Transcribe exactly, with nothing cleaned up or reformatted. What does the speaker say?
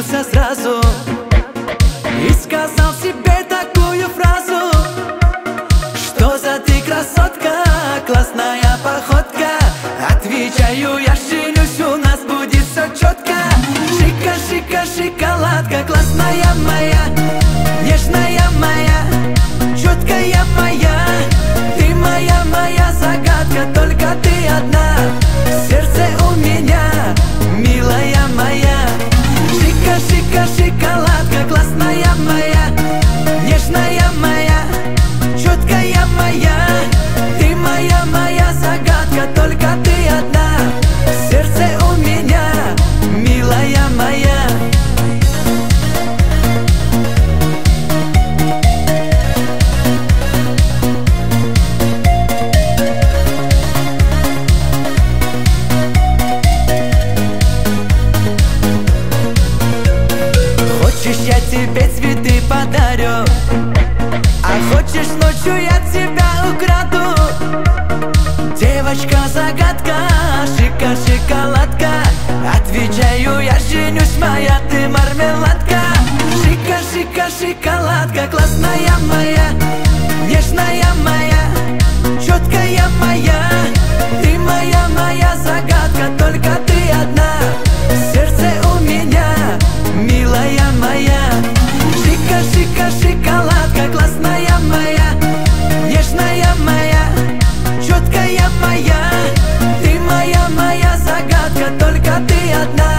влюбился сразу и сказал себе такую фразу: что за ты красотка, классная походка. Отвечаю я, женюсь, у нас будет все четко. Шика, шика, шоколадка, классная моя, нежная моя, четкая моя. Ты моя, моя загадка, только ты одна в сердце у меня, милая моя. Шика, шика, шоколадка, классная моя, нежная моя, четкая моя. Ты моя, моя загадка, только ты одна в сердце у меня, милая моя. Хочешь, я тебе цветы подарю, а хочешь, ночью я тебя украду. Девочка-загадка, шика, шоколадка. Отвечаю я, женюсь, моя ты мармеладка. Шика, шика, шоколадка, классная моя, нежная моя, четкая моя. Ты моя, моя загадка, только ты одна в сердце у меня, милая моя. Шика, шика, шоколадка, классная моя, нежная моя, четкая моя. Ты моя, моя загадка, только ты одна